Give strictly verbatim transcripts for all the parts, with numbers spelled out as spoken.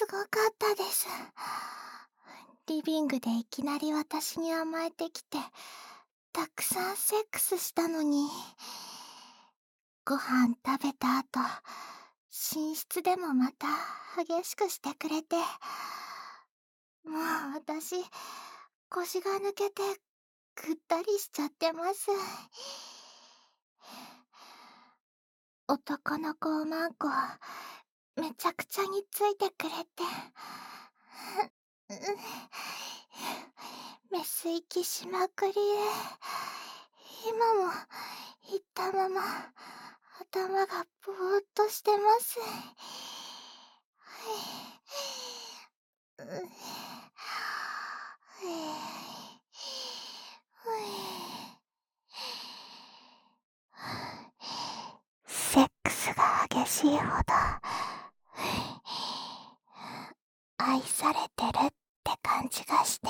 すごかったです。リビングでいきなり私に甘えてきて、たくさんセックスしたのに、ご飯食べた後、寝室でもまた激しくしてくれて、もう私、腰が抜けてぐったりしちゃってます。男の子おまんこ、めちゃくちゃについてくれて、メス息しまくりで、今も言ったまま頭がぼーっとしてます。セックスが激しいほど愛されてるって感じがして、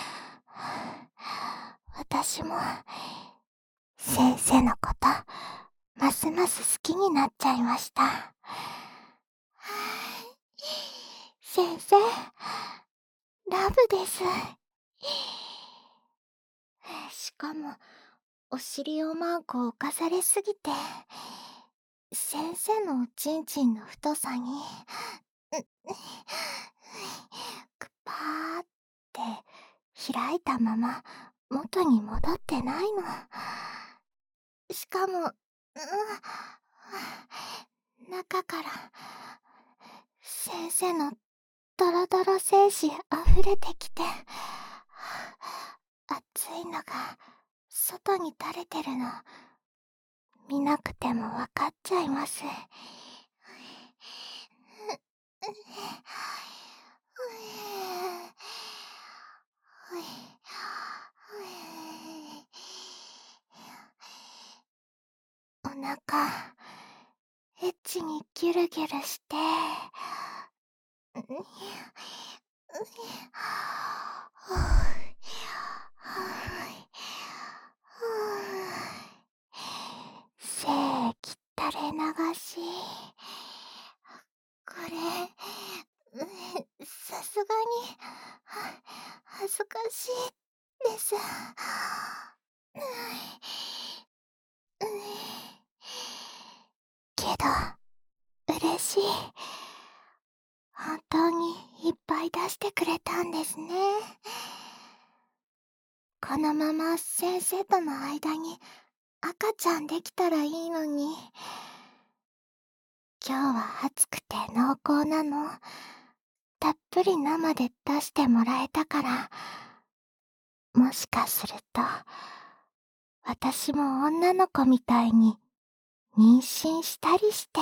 私も先生のことますます好きになっちゃいました。先生、ラブです。しかもお尻をマークを浮かされすぎて、先生のおちんちんの太さにくぱーって開いたまま元に戻ってないの。しかも、うん、中から先生のドロドロ精子溢れてきて、熱いのが外に垂れてるの見なくてもわかっちゃいます。お腹エッチにギュルギュルして、精液垂れ流し、これさすがに恥ずかしいです。けど嬉しい。本当にいっぱい出してくれたんですね。このまま先生との間に赤ちゃんできたらいいのに。今日は暑くて濃厚なのたっぷり生で出してもらえたから、もしかすると私も女の子みたいに妊娠したりして。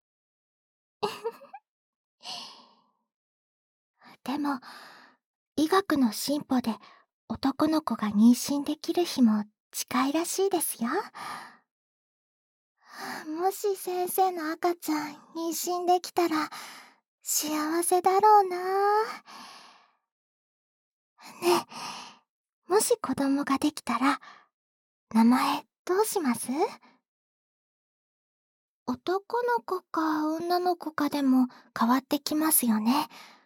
でも医学の進歩で男の子が妊娠できる日も近いらしいですよ。もし先生の赤ちゃん妊娠できたら幸せだろうな。ねえ、もし子供ができたら名前どうします？男の子か女の子かでも変わってきますよね。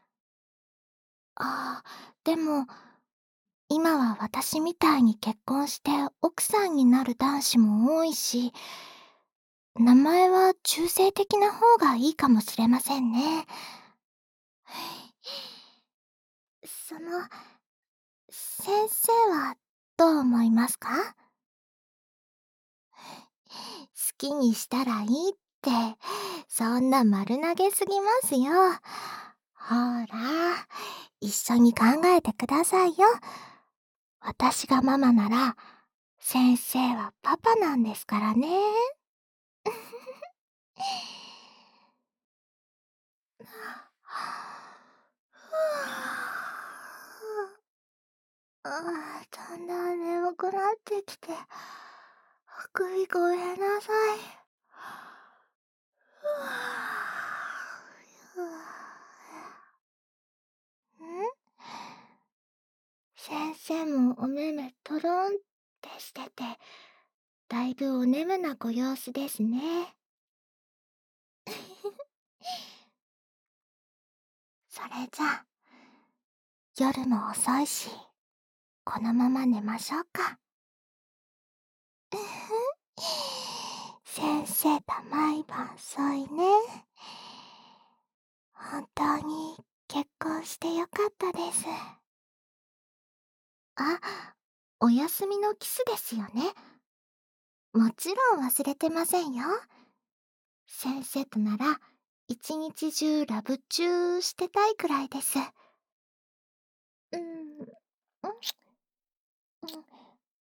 ああ、でも今は私みたいに結婚して奥さんになる男子も多いし、名前は中性的な方がいいかもしれませんね。その、先生はどう思いますか？好きにしたらいいって、そんな丸投げすぎますよ。ほら、一緒に考えてくださいよ。私がママなら、先生はパパなんですからね。ああ、だんだん眠くなってきて、あくびごめんなさい。ん先生もお目目トロンってしてて、だいぶお眠なご様子ですね。 それじゃ、夜も遅いし、このまま寝ましょうか。うふ先生と毎晩遅いね。本当に結婚してよかったです。あ、お休みのキスですよね。もちろん忘れてませんよ。先生となら一日中ラブチューしてたいくらいです。うん、うん、うん、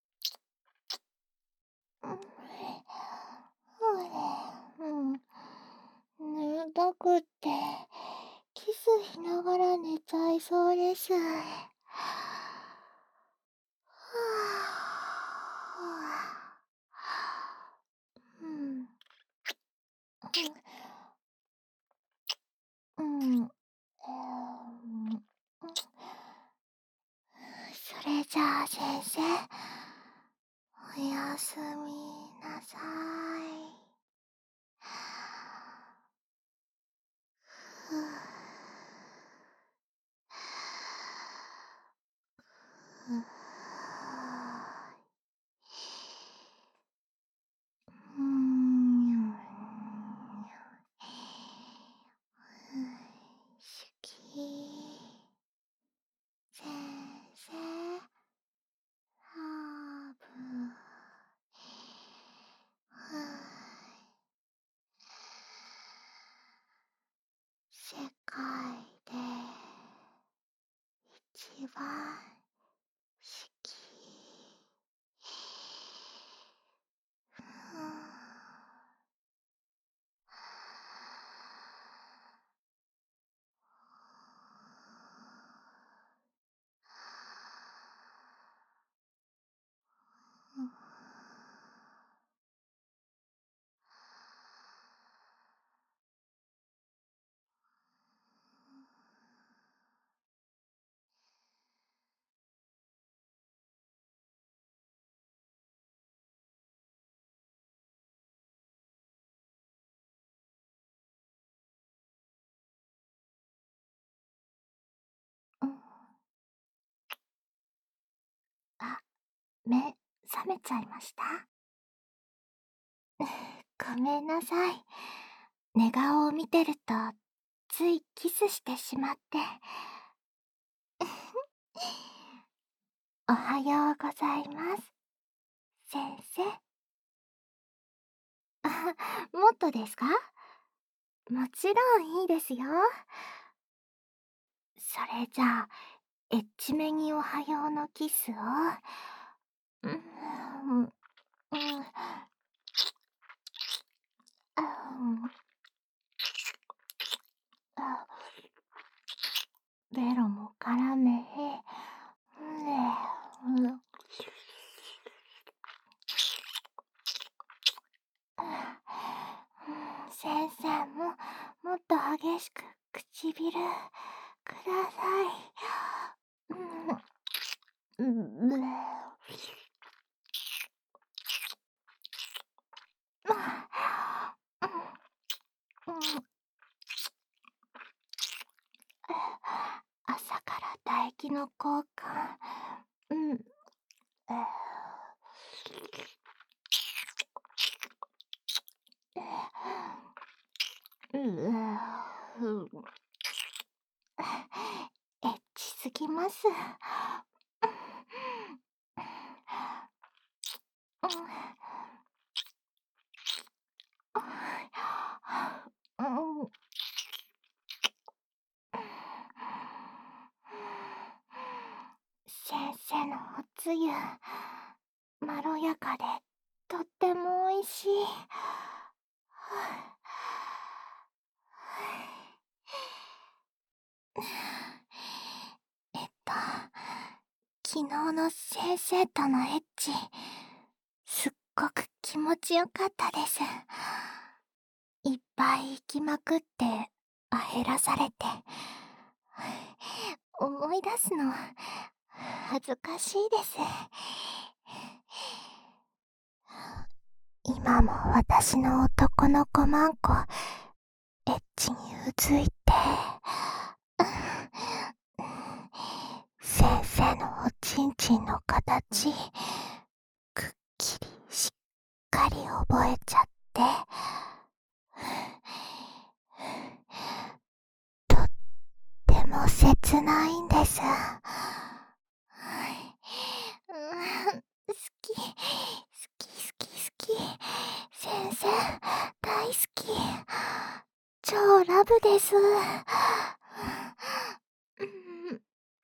うん、うん、寝たくって、キスしながら寝ちゃいそうです。はぁ、うん、うん、うん、それじゃあ先生、おやすみなさい。ふぅふぅうーん。しき先生、ハーブ。ふぅ世界で一番好き。ふぅうん。あ、目、覚めちゃいました？ごめんなさい。寝顔を見てると、ついキスしてしまって。おはようございます、先生。あ、もっとですか？もちろんいいですよ。それじゃあ、エッチめにおはようのキスを、うん、うん、あ、あ、ベロも絡め、うん、先生ももっと激しく唇ください。うん、うん、朝から唾液の交換。うん。うん。エッチすぎます。うん。先生のおつゆ、まろやかでとってもおいしい。えっと、昨日の先生とのエッチ、すっごく気持ちよかったです。いっぱい行きまくってあへらされて、思い出すの恥ずかしいです。今も私の男の子マンコエッチにうずいてちんの形、くっきりしっかり覚えちゃって、とっても切ないんです。うん、好き、好き好き好き。先生、大好き。超ラブです。うんうん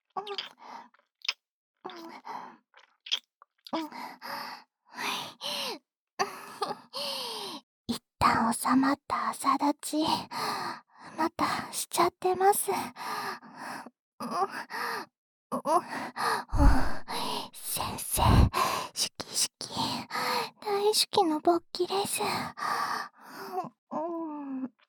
一旦収まった朝立ち、またしちゃってます。先生、好き好き、大好きの勃起です。うんうん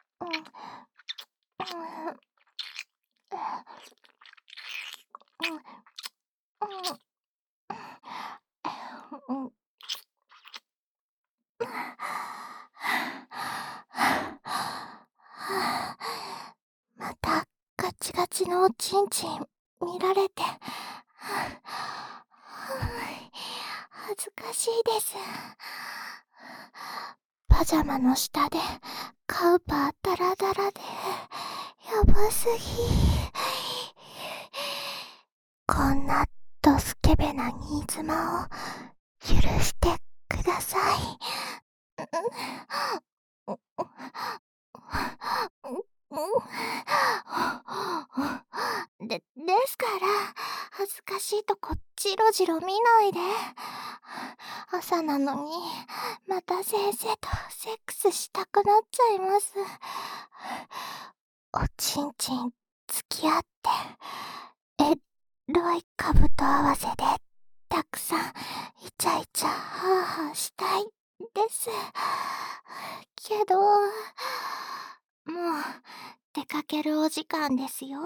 またガチガチのおちんちん見られて恥ずかしいです。パジャマの下でカウパーダラダラでやばすぎ。こんなドスケベな新妻を許してください。で、ですから、恥ずかしいとこジロジロ見ないで。朝なのに、また先生とセックスしたくなっちゃいます。おちんちん付き合って、エロい兜合わせで、たくさんイチャイチャハーハーしたいです。けど、もう出かけるお時間ですよ。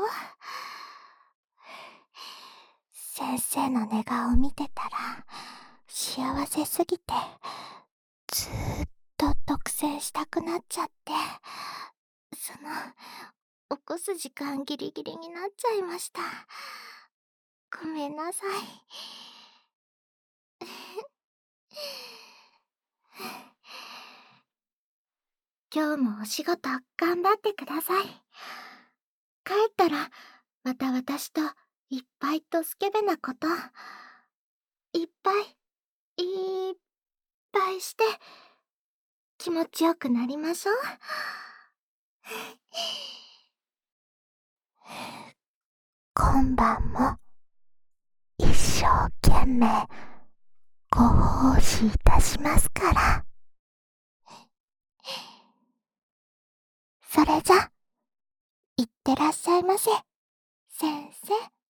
先生の寝顔見てたら幸せすぎてずーっと独占したくなっちゃって、その起こす時間ギリギリになっちゃいました。ごめんなさい。今日もお仕事頑張ってください。帰ったらまた私といっぱいとスケベなこといっぱいいっぱいして気持ちよくなりましょう。今晩も一生懸命ご奉仕いたしますから。それじゃ、いってらっしゃいませ、先生。